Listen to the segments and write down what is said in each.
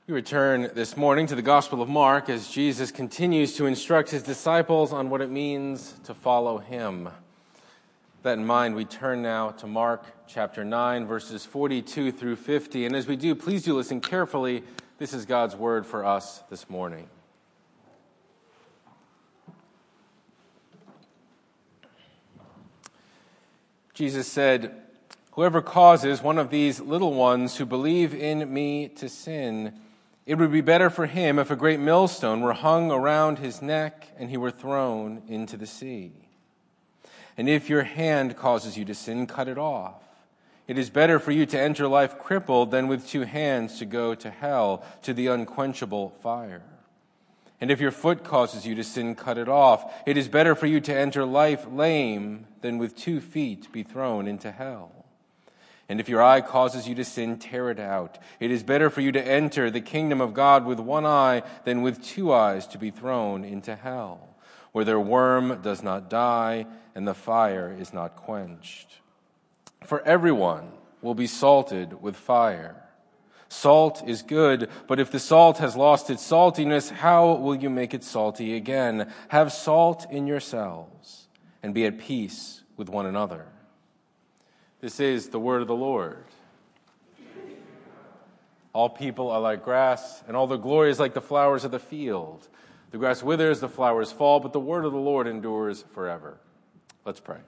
We return this morning to the Gospel of Mark as Jesus continues to instruct his disciples on what it means to follow him. With that in mind, we turn now to Mark chapter 9, verses 42 through 50. And as we do, please do listen carefully. This is God's word for us this morning. Jesus said, "Whoever causes one of these little ones who believe in me to sin, it would be better for him if a great millstone were hung around his neck and he were thrown into the sea. And if your hand causes you to sin, cut it off. It is better for you to enter life crippled than with two hands to go to hell, to the unquenchable fire. And if your foot causes you to sin, cut it off. It is better for you to enter life lame than with 2 feet be thrown into hell. And if your eye causes you to sin, tear it out. It is better for you to enter the kingdom of God with one eye than with 2 eyes to be thrown into hell, where their worm does not die and the fire is not quenched. For everyone will be salted with fire. Salt is good, but if the salt has lost its saltiness, how will you make it salty again? Have salt in yourselves and be at peace with one another." This is the word of the Lord. All people are like grass, and all their glory is like the flowers of the field. The grass withers, the flowers fall, but the word of the Lord endures forever. Let's pray.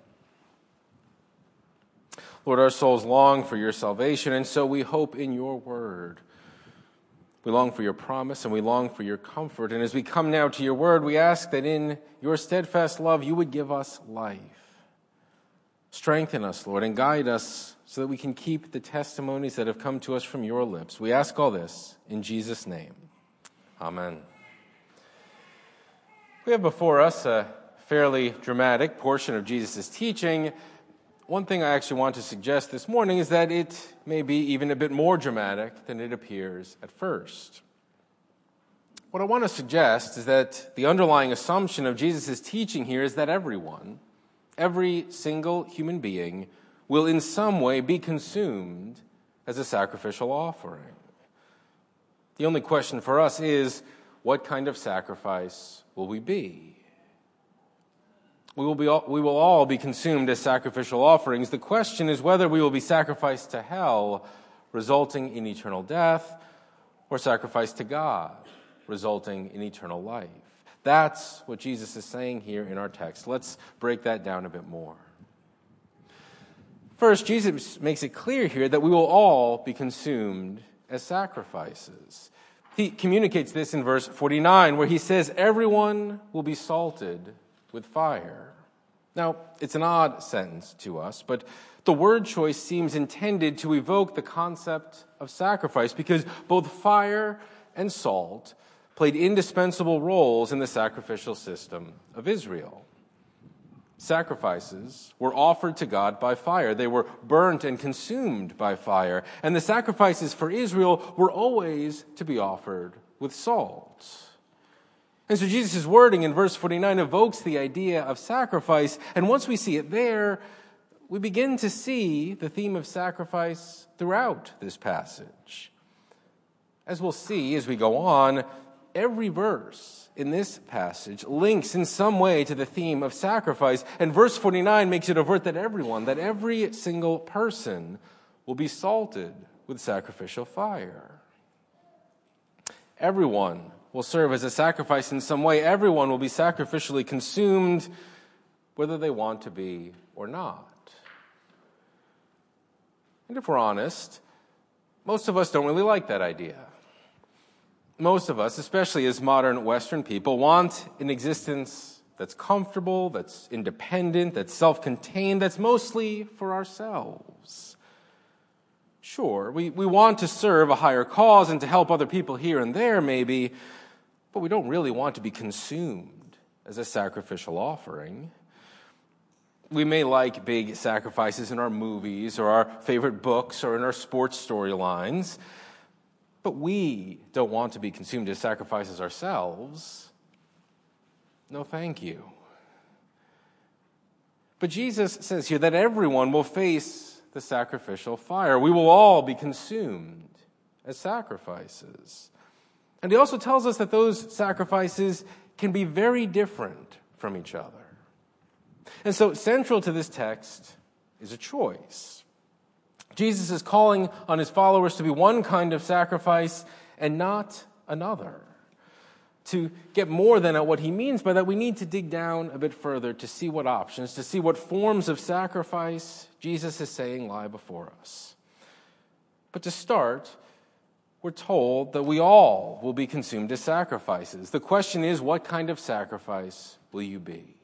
Lord, our souls long for your salvation, and so we hope in your word. We long for your promise, and we long for your comfort. And as we come now to your word, we ask that in your steadfast love you would give us life. Strengthen us, Lord, and guide us so that we can keep the testimonies that have come to us from your lips. We ask all this in Jesus' name. Amen. We have before us a fairly dramatic portion of Jesus' teaching. One thing I actually want to suggest this morning is that it may be even a bit more dramatic than it appears at first. What I want to suggest is that the underlying assumption of Jesus' teaching here is that every single human being will in some way be consumed as a sacrificial offering. The only question for us is, what kind of sacrifice will we be? We will all be consumed as sacrificial offerings. The question is whether we will be sacrificed to hell, resulting in eternal death, or sacrificed to God, resulting in eternal life. That's what Jesus is saying here in our text. Let's break that down a bit more. First, Jesus makes it clear here that we will all be consumed as sacrifices. He communicates this in verse 49, where he says, "Everyone will be salted with fire." Now, it's an odd sentence to us, but the word choice seems intended to evoke the concept of sacrifice, because both fire and salt played indispensable roles in the sacrificial system of Israel. Sacrifices were offered to God by fire. They were burnt and consumed by fire. And the sacrifices for Israel were always to be offered with salt. And so Jesus' wording in verse 49 evokes the idea of sacrifice. And once we see it there, we begin to see the theme of sacrifice throughout this passage. As we'll see as we go on, every verse in this passage links in some way to the theme of sacrifice. And verse 49 makes it overt that every single person will be salted with sacrificial fire. Everyone will serve as a sacrifice in some way. Everyone will be sacrificially consumed, whether they want to be or not. And if we're honest, most of us don't really like that idea. Most of us, especially as modern Western people, want an existence that's comfortable, that's independent, that's self-contained, that's mostly for ourselves. Sure, we want to serve a higher cause and to help other people here and there, maybe, but we don't really want to be consumed as a sacrificial offering. We may like big sacrifices in our movies or our favorite books or in our sports storylines, but we don't want to be consumed as sacrifices ourselves. No, thank you. But Jesus says here that everyone will face the sacrificial fire. We will all be consumed as sacrifices. And he also tells us that those sacrifices can be very different from each other. And so central to this text is a choice. Jesus is calling on his followers to be one kind of sacrifice and not another. To get more than at what he means by that, we need to dig down a bit further to see what options, to see what forms of sacrifice Jesus is saying lie before us. But to start, we're told that we all will be consumed as sacrifices. The question is, what kind of sacrifice will you be?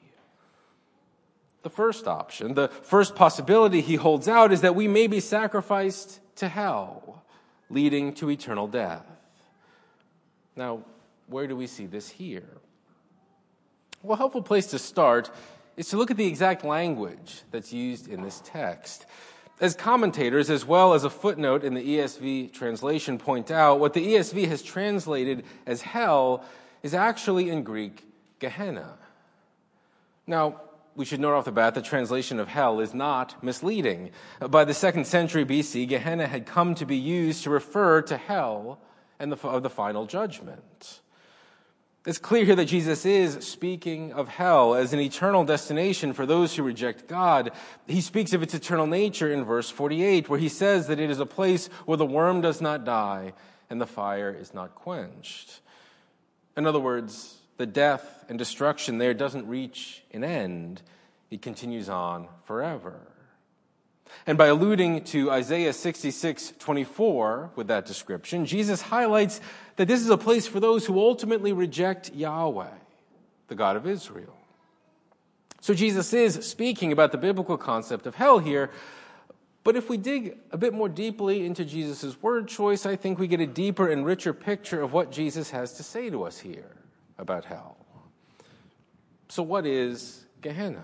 The first option, the first possibility he holds out is that we may be sacrificed to hell, leading to eternal death. Now, where do we see this here? Well, a helpful place to start is to look at the exact language that's used in this text. As commentators, as well as a footnote in the ESV translation point out, what the ESV has translated as hell is actually in Greek, Gehenna. Now, we should note off the bat the translation of hell is not misleading. By the 2nd century BC, Gehenna had come to be used to refer to hell and of the final judgment. It's clear here that Jesus is speaking of hell as an eternal destination for those who reject God. He speaks of its eternal nature in verse 48, where he says that it is a place where the worm does not die and the fire is not quenched. In other words, the death and destruction there doesn't reach an end. It continues on forever. And by alluding to Isaiah 66:24 with that description, Jesus highlights that this is a place for those who ultimately reject Yahweh, the God of Israel. So Jesus is speaking about the biblical concept of hell here, but if we dig a bit more deeply into Jesus' word choice, I think we get a deeper and richer picture of what Jesus has to say to us here about hell. So what is Gehenna?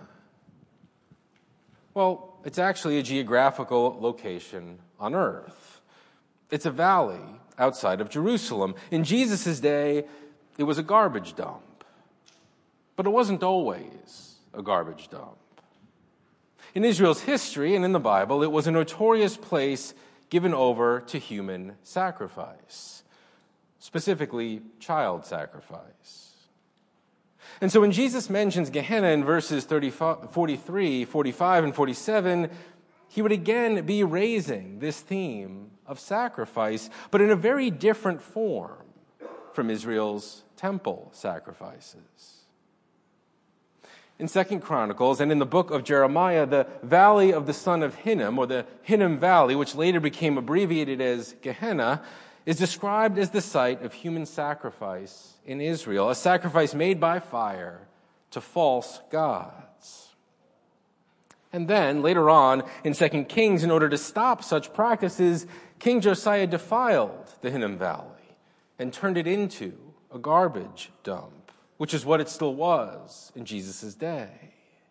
Well, it's actually a geographical location on earth. It's a valley outside of Jerusalem. In Jesus' day, it was a garbage dump. But it wasn't always a garbage dump. In Israel's history and in the Bible, it was a notorious place given over to human sacrifice, specifically child sacrifice. And so when Jesus mentions Gehenna in verses 43, 45, and 47, he would again be raising this theme of sacrifice, but in a very different form from Israel's temple sacrifices. In 2 Chronicles and in the book of Jeremiah, the valley of the son of Hinnom, or the Hinnom Valley, which later became abbreviated as Gehenna, is described as the site of human sacrifice in Israel, a sacrifice made by fire to false gods. And then, later on, in 2 Kings, in order to stop such practices, King Josiah defiled the Hinnom Valley and turned it into a garbage dump, which is what it still was in Jesus' day.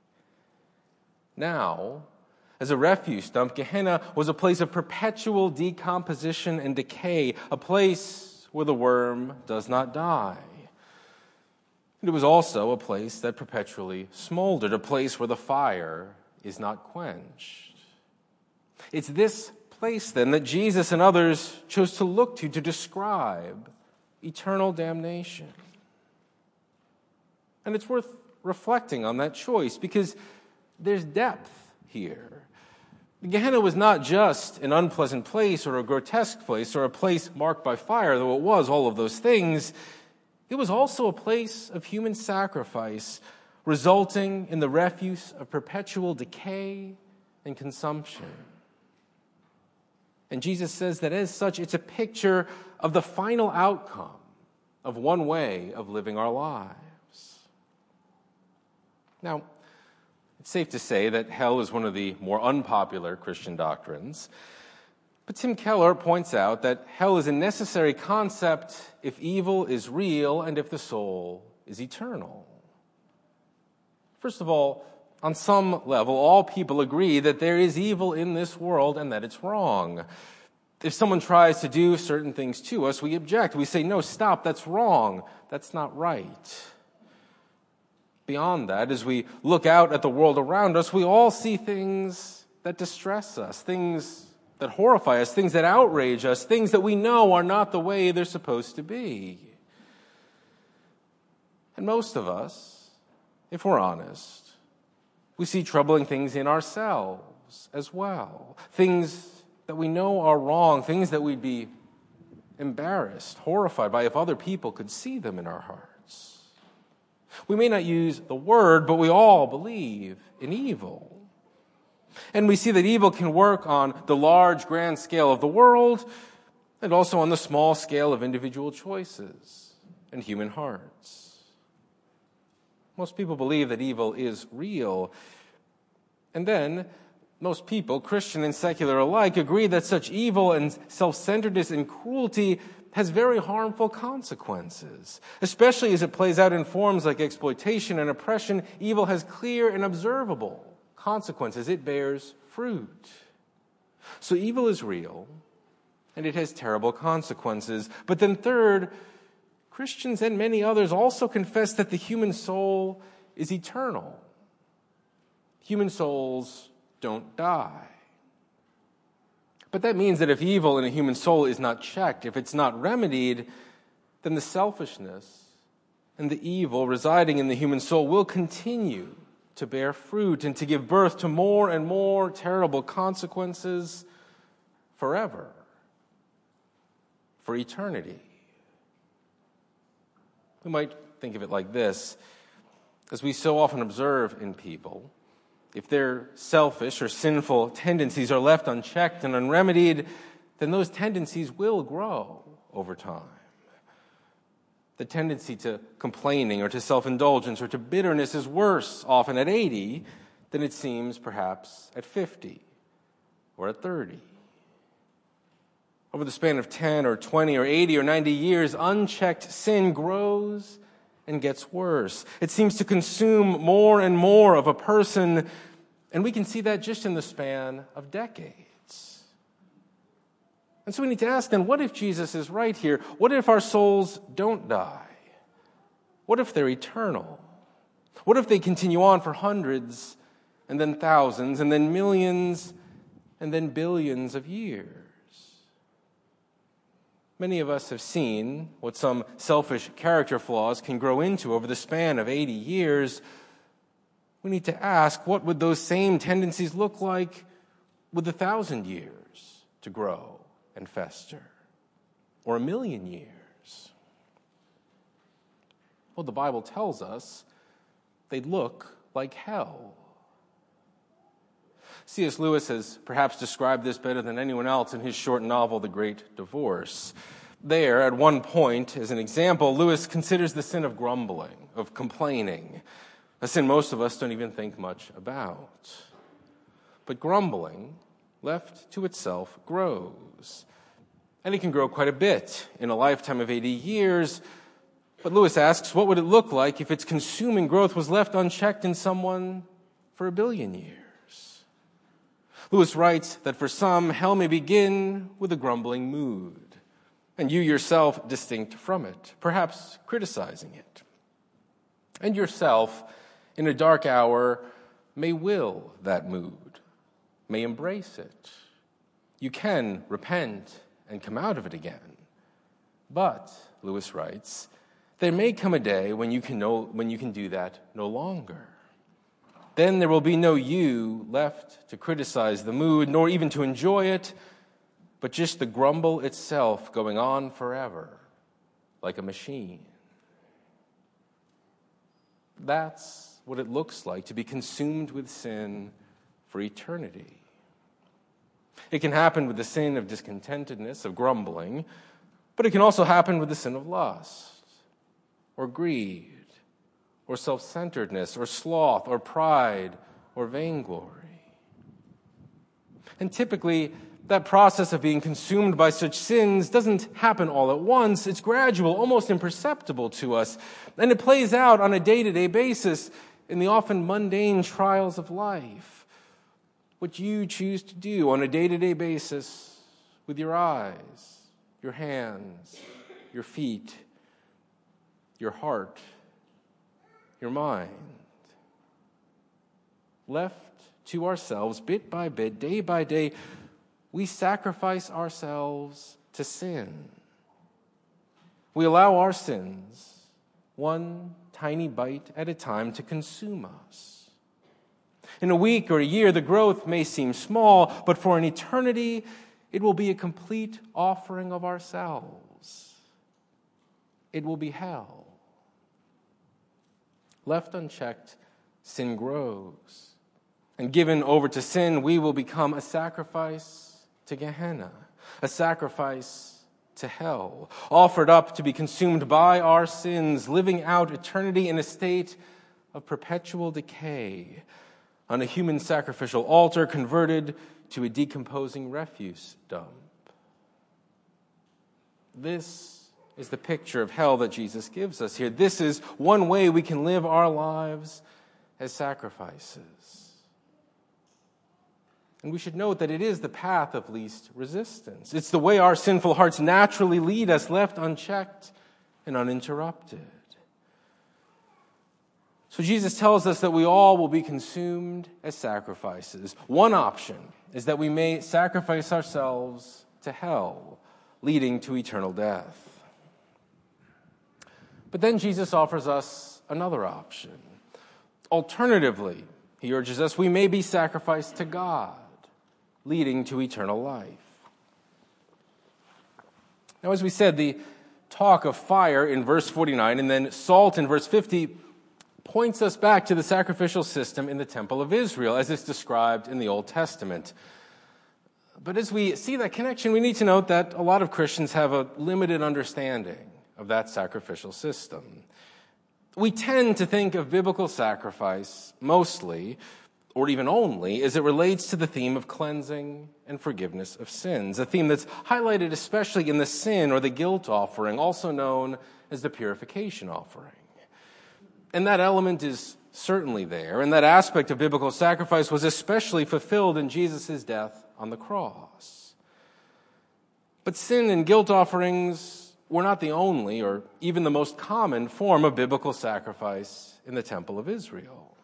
Now, as a refuse dump, Gehenna was a place of perpetual decomposition and decay, a place where the worm does not die. And it was also a place that perpetually smoldered, a place where the fire is not quenched. It's this place, then, that Jesus and others chose to look to describe eternal damnation. And it's worth reflecting on that choice, because there's depth here. Gehenna was not just an unpleasant place or a grotesque place or a place marked by fire, though it was all of those things. It was also a place of human sacrifice, resulting in the refuse of perpetual decay and consumption. And Jesus says that as such, it's a picture of the final outcome of one way of living our lives. Now, it's safe to say that hell is one of the more unpopular Christian doctrines. But Tim Keller points out that hell is a necessary concept if evil is real and if the soul is eternal. First of all, on some level, all people agree that there is evil in this world and that it's wrong. If someone tries to do certain things to us, we object. We say, no, stop, that's wrong. That's not right. Beyond that, as we look out at the world around us, we all see things that distress us, things that horrify us, things that outrage us, things that we know are not the way they're supposed to be. And most of us, if we're honest, we see troubling things in ourselves as well. Things that we know are wrong, things that we'd be embarrassed, horrified by if other people could see them in our hearts. We may not use the word, but we all believe in evil. And we see that evil can work on the large, grand scale of the world and also on the small scale of individual choices and human hearts. Most people believe that evil is real. And then most people, Christian and secular alike, agree that such evil and self-centeredness and cruelty has very harmful consequences. Especially as it plays out in forms like exploitation and oppression, evil has clear and observable consequences. It bears fruit. So evil is real, and it has terrible consequences. But then third, Christians and many others also confess that the human soul is eternal. Human souls don't die. But that means that if evil in a human soul is not checked, if it's not remedied, then the selfishness and the evil residing in the human soul will continue to bear fruit and to give birth to more and more terrible consequences forever, for eternity. We might think of it like this: as we so often observe in people, if their selfish or sinful tendencies are left unchecked and unremedied, then those tendencies will grow over time. The tendency to complaining or to self-indulgence or to bitterness is worse often at 80 than it seems perhaps at 50 or at 30. Over the span of 10 or 20 or 80 or 90 years, unchecked sin grows and gets worse. It seems to consume more and more of a person, and we can see that just in the span of decades. And so we need to ask then, what if Jesus is right here? What if our souls don't die? What if they're eternal? What if they continue on for hundreds and then thousands and then millions and then billions of years? Many of us have seen what some selfish character flaws can grow into over the span of 80 years. We need to ask, what would those same tendencies look like with 1,000 years to grow and fester, or 1,000,000 years? Well, the Bible tells us they'd look like hell. C.S. Lewis has perhaps described this better than anyone else in his short novel, The Great Divorce. There, at one point, as an example, Lewis considers the sin of grumbling, of complaining, a sin most of us don't even think much about. But grumbling, left to itself, grows. And it can grow quite a bit in a lifetime of 80 years. But Lewis asks, what would it look like if its consuming growth was left unchecked in someone for 1,000,000,000 years? Lewis writes that for some, hell may begin with a grumbling mood, and you yourself distinct from it, perhaps criticizing it. And yourself, in a dark hour, may will that mood, may embrace it. You can repent and come out of it again. But, Lewis writes, there may come a day when you can do that no longer. Then there will be no you left to criticize the mood, nor even to enjoy it, but just the grumble itself going on forever, like a machine. That's what it looks like to be consumed with sin for eternity. It can happen with the sin of discontentedness, of grumbling, but it can also happen with the sin of lust, or greed, or self-centeredness, or sloth, or pride, or vainglory. And typically, that process of being consumed by such sins doesn't happen all at once. It's gradual, almost imperceptible to us. And it plays out on a day-to-day basis in the often mundane trials of life. What you choose to do on a day-to-day basis with your eyes, your hands, your feet, your heart, your mind. Left to ourselves, bit by bit, day by day, we sacrifice ourselves to sin. We allow our sins one tiny bite at a time to consume us. In a week or a year, the growth may seem small, but for an eternity, it will be a complete offering of ourselves. It will be hell. Left unchecked, sin grows. And given over to sin, we will become a sacrifice to Gehenna, a sacrifice to hell, offered up to be consumed by our sins, living out eternity in a state of perpetual decay on a human sacrificial altar converted to a decomposing refuse dump. This is the picture of hell that Jesus gives us here. This is one way we can live our lives as sacrifices. And we should note that it is the path of least resistance. It's the way our sinful hearts naturally lead us, left unchecked and uninterrupted. So Jesus tells us that we all will be consumed as sacrifices. One option is that we may sacrifice ourselves to hell, leading to eternal death. But then Jesus offers us another option. Alternatively, he urges us, we may be sacrificed to God, leading to eternal life. Now, as we said, the talk of fire in verse 49 and then salt in verse 50 points us back to the sacrificial system in the Temple of Israel, as it's described in the Old Testament. But as we see that connection, we need to note that a lot of Christians have a limited understanding of that sacrificial system. We tend to think of biblical sacrifice mostly, or even only, as it relates to the theme of cleansing and forgiveness of sins, a theme that's highlighted especially in the sin or the guilt offering, also known as the purification offering. And that element is certainly there, and that aspect of biblical sacrifice was especially fulfilled in Jesus' death on the cross. But sin and guilt offerings were not the only or even the most common form of biblical sacrifice in the Temple of Israel.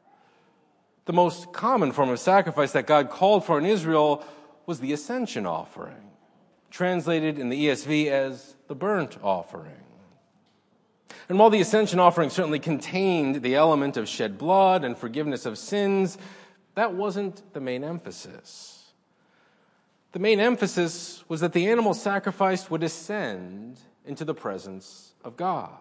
The most common form of sacrifice that God called for in Israel was the ascension offering, translated in the ESV as the burnt offering. And while the ascension offering certainly contained the element of shed blood and forgiveness of sins, that wasn't the main emphasis. The main emphasis was that the animal sacrificed would ascend into the presence of God.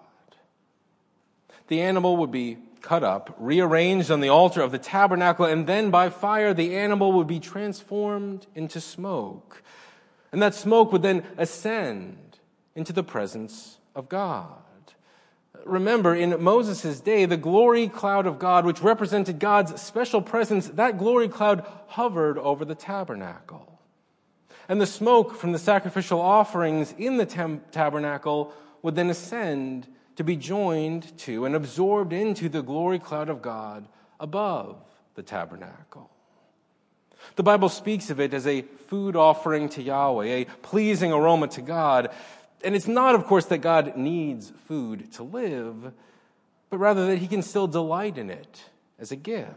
The animal would be cut up, rearranged on the altar of the tabernacle, and then by fire the animal would be transformed into smoke. And that smoke would then ascend into the presence of God. Remember, in Moses' day, the glory cloud of God, which represented God's special presence, that glory cloud hovered over the tabernacle. And the smoke from the sacrificial offerings in the tabernacle would then ascend to be joined to and absorbed into the glory cloud of God above the tabernacle. The Bible speaks of it as a food offering to Yahweh, a pleasing aroma to God. And it's not, of course, that God needs food to live, but rather that he can still delight in it as a gift.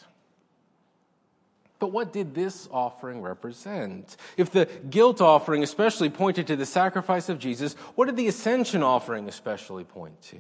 But what did this offering represent? If the guilt offering especially pointed to the sacrifice of Jesus, what did the ascension offering especially point to?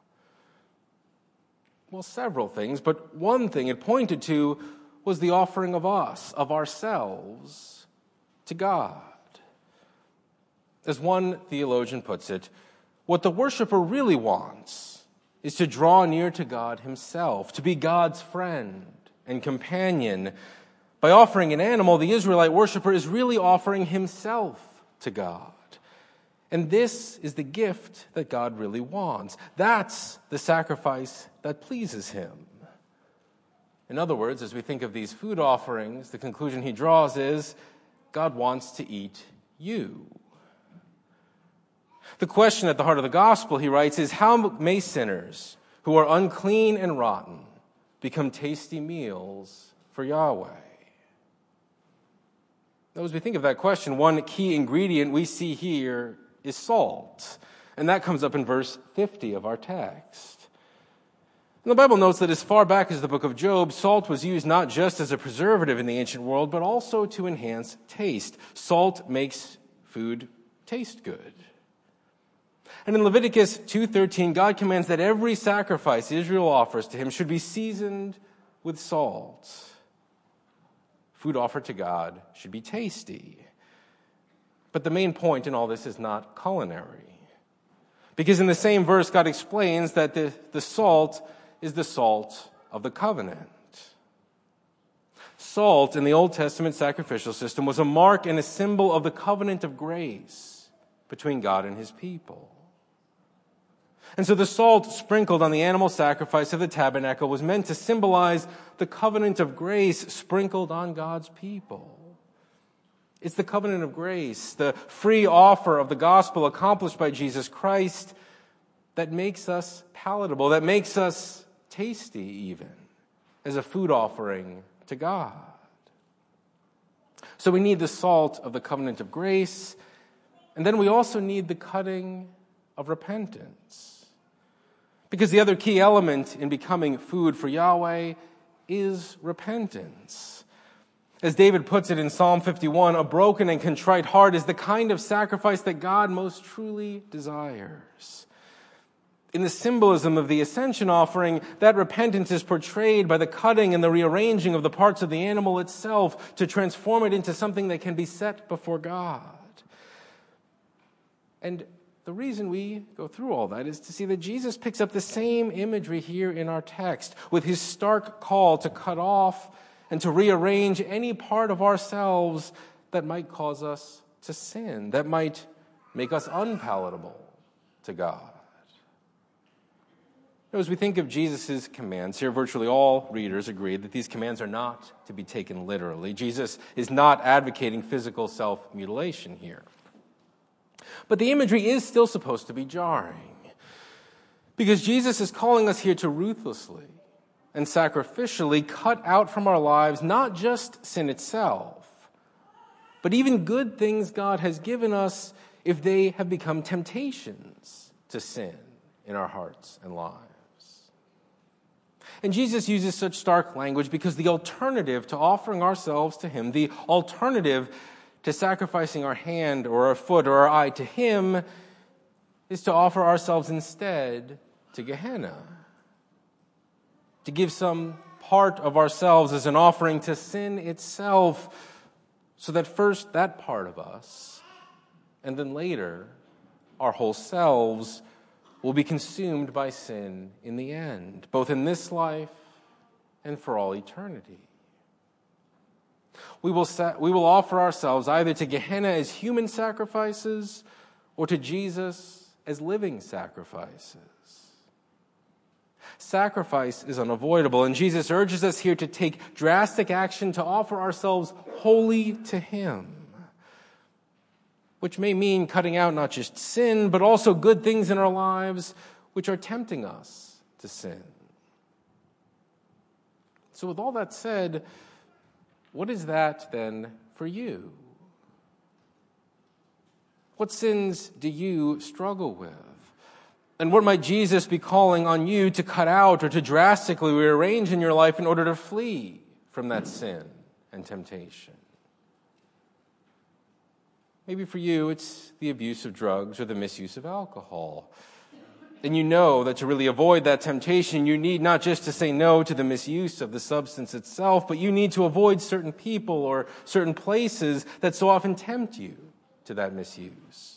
Well, several things, but one thing it pointed to was the offering of us, of ourselves, to God. As one theologian puts it, what the worshiper really wants is to draw near to God himself, to be God's friend and companion. By offering an animal, the Israelite worshiper is really offering himself to God. And this is the gift that God really wants. That's the sacrifice that pleases him. In other words, as we think of these food offerings, the conclusion he draws is, God wants to eat you. The question at the heart of the gospel, he writes, is how may sinners who are unclean and rotten become tasty meals for Yahweh? Now, as we think of that question, one key ingredient we see here is salt. And that comes up in verse 50 of our text. And the Bible notes that as far back as the book of Job, salt was used not just as a preservative in the ancient world, but also to enhance taste. Salt makes food taste good. And in Leviticus 2:13, God commands that every sacrifice Israel offers to him should be seasoned with salt. Food offered to God should be tasty. But the main point in all this is not culinary. Because in the same verse, God explains that the salt is the salt of the covenant. Salt in the Old Testament sacrificial system was a mark and a symbol of the covenant of grace between God and his people. And so the salt sprinkled on the animal sacrifice of the tabernacle was meant to symbolize the covenant of grace sprinkled on God's people. It's the covenant of grace, the free offer of the gospel accomplished by Jesus Christ that makes us palatable, that makes us tasty even, as a food offering to God. So we need the salt of the covenant of grace, and then we also need the cutting of repentance. Because the other key element in becoming food for Yahweh is repentance. As David puts it in Psalm 51, a broken and contrite heart is the kind of sacrifice that God most truly desires. In the symbolism of the ascension offering, that repentance is portrayed by the cutting and the rearranging of the parts of the animal itself to transform it into something that can be set before God. And the reason we go through all that is to see that Jesus picks up the same imagery here in our text with his stark call to cut off and to rearrange any part of ourselves that might cause us to sin, that might make us unpalatable to God. Now, as we think of Jesus' commands here, virtually all readers agree that these commands are not to be taken literally. Jesus is not advocating physical self-mutilation here. But the imagery is still supposed to be jarring, because Jesus is calling us here to ruthlessly and sacrificially cut out from our lives not just sin itself, but even good things God has given us if they have become temptations to sin in our hearts and lives. And Jesus uses such stark language because the alternative to offering ourselves to him, the alternative to sacrificing our hand or our foot or our eye to him, is to offer ourselves instead to Gehenna. To give some part of ourselves as an offering to sin itself, so that first that part of us, and then later our whole selves, will be consumed by sin in the end, both in this life and for all eternity. We will offer ourselves either to Gehenna as human sacrifices or to Jesus as living sacrifices. Sacrifice is unavoidable, and Jesus urges us here to take drastic action to offer ourselves wholly to him, which may mean cutting out not just sin, but also good things in our lives which are tempting us to sin. So with all that said, what is that then for you? What sins do you struggle with? And what might Jesus be calling on you to cut out or to drastically rearrange in your life in order to flee from that sin and temptation? Maybe for you, it's the abuse of drugs or the misuse of alcohol. And you know that to really avoid that temptation, you need not just to say no to the misuse of the substance itself, but you need to avoid certain people or certain places that so often tempt you to that misuse.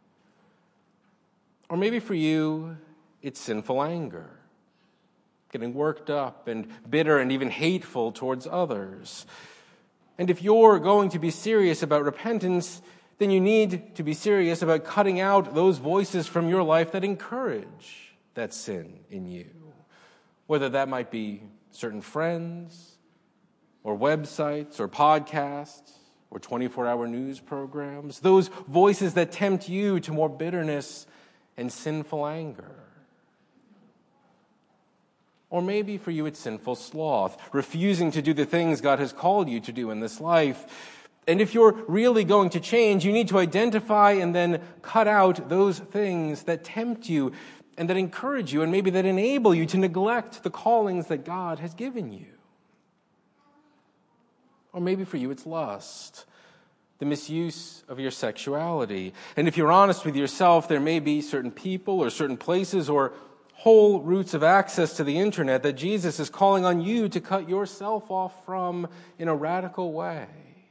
Or maybe for you, it's sinful anger, getting worked up and bitter and even hateful towards others. And if you're going to be serious about repentance, then you need to be serious about cutting out those voices from your life that encourage that sin in you. Whether that might be certain friends, or websites, or podcasts, or 24-hour news programs. Those voices that tempt you to more bitterness and sinful anger. Or maybe for you it's sinful sloth, refusing to do the things God has called you to do in this life. And if you're really going to change, you need to identify and then cut out those things that tempt you and that encourage you and maybe that enable you to neglect the callings that God has given you. Or maybe for you it's lust, the misuse of your sexuality. And if you're honest with yourself, there may be certain people or certain places or whole routes of access to the internet that Jesus is calling on you to cut yourself off from in a radical way.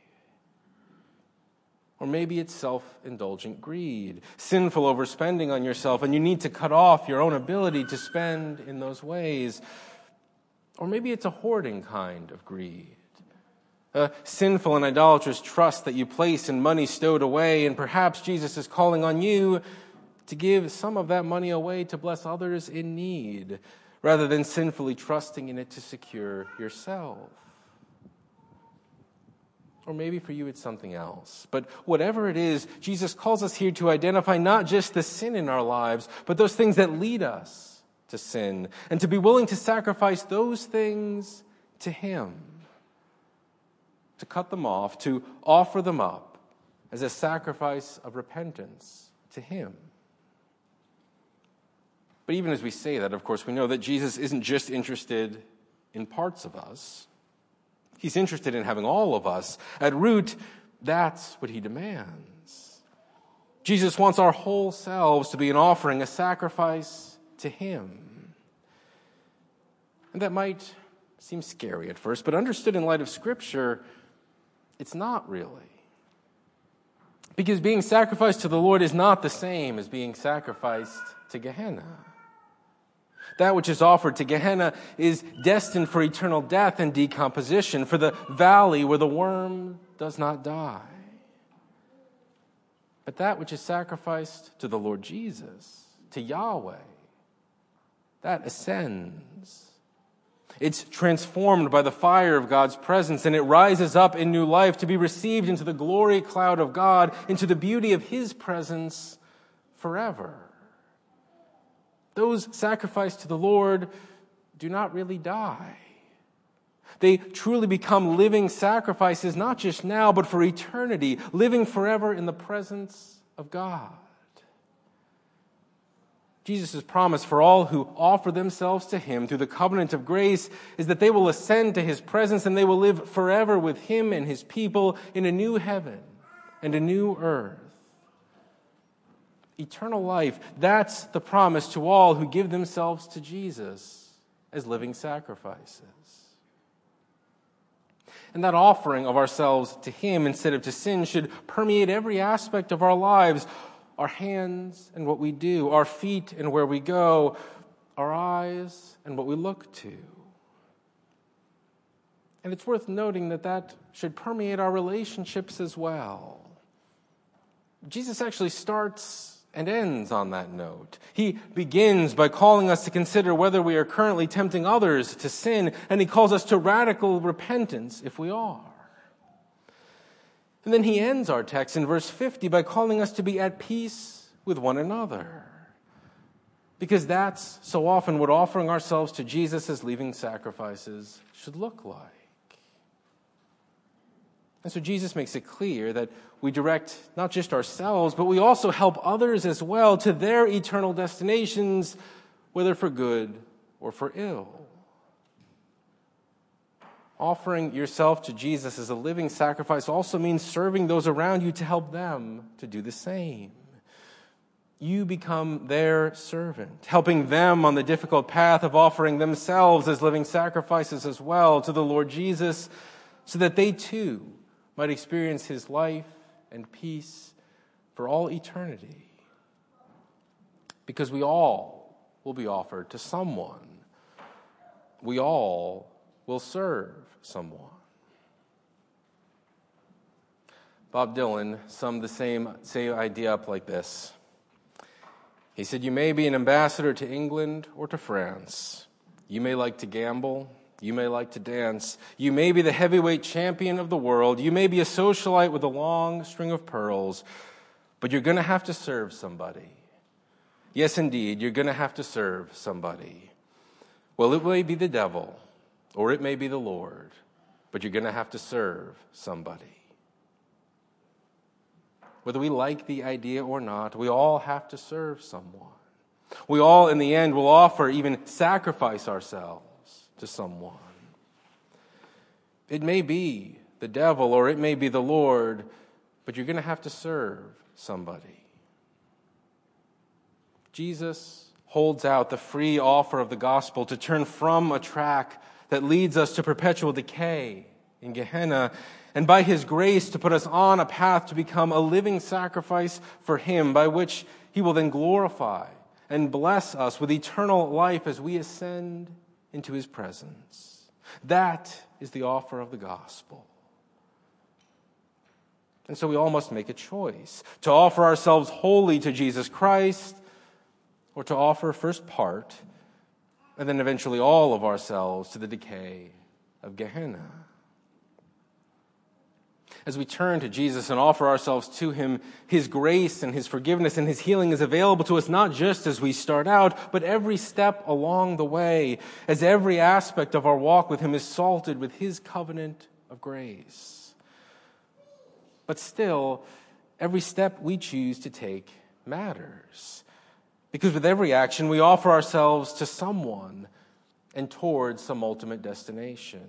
Or maybe it's self-indulgent greed, sinful overspending on yourself, and you need to cut off your own ability to spend in those ways. Or maybe it's a hoarding kind of greed, a sinful and idolatrous trust that you place in money stowed away, and perhaps Jesus is calling on you to give some of that money away to bless others in need, rather than sinfully trusting in it to secure yourself. Or maybe for you it's something else. But whatever it is, Jesus calls us here to identify not just the sin in our lives, but those things that lead us to sin, and to be willing to sacrifice those things to Him, to cut them off, to offer them up as a sacrifice of repentance to Him. But even as we say that, of course, we know that Jesus isn't just interested in parts of us. He's interested in having all of us. At root, that's what He demands. Jesus wants our whole selves to be an offering, a sacrifice to Him. And that might seem scary at first, but understood in light of Scripture, it's not really. Because being sacrificed to the Lord is not the same as being sacrificed to Gehenna. That which is offered to Gehenna is destined for eternal death and decomposition, for the valley where the worm does not die. But that which is sacrificed to the Lord Jesus, to Yahweh, that ascends. It's transformed by the fire of God's presence, and it rises up in new life to be received into the glory cloud of God, into the beauty of His presence forever. Those sacrificed to the Lord do not really die. They truly become living sacrifices, not just now, but for eternity, living forever in the presence of God. Jesus' promise for all who offer themselves to Him through the covenant of grace is that they will ascend to His presence and they will live forever with Him and His people in a new heaven and a new earth. Eternal life, that's the promise to all who give themselves to Jesus as living sacrifices. And that offering of ourselves to Him instead of to sin should permeate every aspect of our lives, our hands and what we do, our feet and where we go, our eyes and what we look to. And it's worth noting that that should permeate our relationships as well. Jesus actually starts and ends on that note. He begins by calling us to consider whether we are currently tempting others to sin, and He calls us to radical repentance if we are. And then He ends our text in verse 50 by calling us to be at peace with one another. Because that's so often what offering ourselves to Jesus as living sacrifices should look like. And so Jesus makes it clear that we direct not just ourselves, but we also help others as well to their eternal destinations, whether for good or for ill. Offering yourself to Jesus as a living sacrifice also means serving those around you to help them to do the same. You become their servant, helping them on the difficult path of offering themselves as living sacrifices as well to the Lord Jesus, so that they too might experience His life and peace for all eternity. Because we all will be offered to someone. We all will serve someone. Bob Dylan summed the same idea up like this. He said, "You may be an ambassador to England or to France. You may like to gamble. You may like to dance. You may be the heavyweight champion of the world. You may be a socialite with a long string of pearls. But you're going to have to serve somebody. Yes, indeed, you're going to have to serve somebody. Well, it may be the devil, or it may be the Lord, but you're going to have to serve somebody." Whether we like the idea or not, we all have to serve someone. We all, in the end, will offer, even sacrifice ourselves to someone. It may be the devil or it may be the Lord, but you're going to have to serve somebody. Jesus holds out the free offer of the gospel to turn from a track that leads us to perpetual decay in Gehenna, and by his grace to put us on a path to become a living sacrifice for him, by which he will then glorify and bless us with eternal life as we ascend into his presence. That is the offer of the gospel. And so we all must make a choice to offer ourselves wholly to Jesus Christ, or to offer first part and then eventually all of ourselves to the decay of Gehenna. As we turn to Jesus and offer ourselves to him, his grace and his forgiveness and his healing is available to us not just as we start out, but every step along the way, as every aspect of our walk with him is salted with his covenant of grace. But still, every step we choose to take matters, because with every action we offer ourselves to someone and towards some ultimate destination.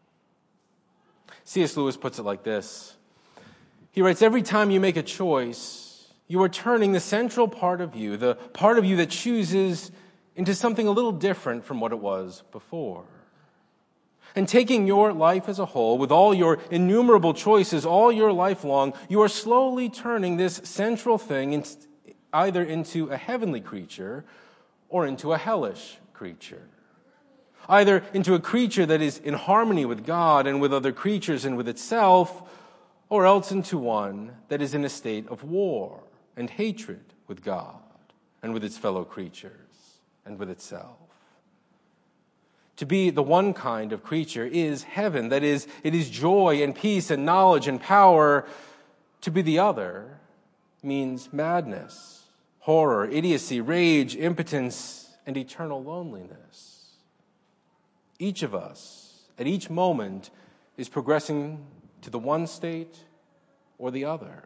C.S. Lewis puts it like this. He writes, every time you make a choice, you are turning the central part of you, the part of you that chooses, into something a little different from what it was before. And taking your life as a whole, with all your innumerable choices all your life long, you are slowly turning this central thing either into a heavenly creature or into a hellish creature. Either into a creature that is in harmony with God and with other creatures and with itself, or else into one that is in a state of war and hatred with God and with its fellow creatures and with itself. To be the one kind of creature is heaven. That is, it is joy and peace and knowledge and power. To be the other means madness, horror, idiocy, rage, impotence, and eternal loneliness. Each of us, at each moment, is progressing to the one state or the other.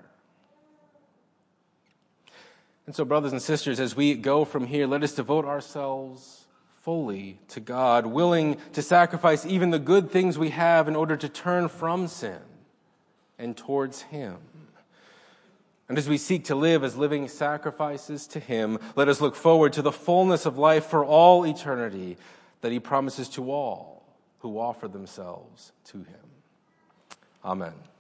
And so, brothers and sisters, as we go from here, let us devote ourselves fully to God, willing to sacrifice even the good things we have in order to turn from sin and towards him. And as we seek to live as living sacrifices to him, let us look forward to the fullness of life for all eternity that he promises to all who offer themselves to him. Amen.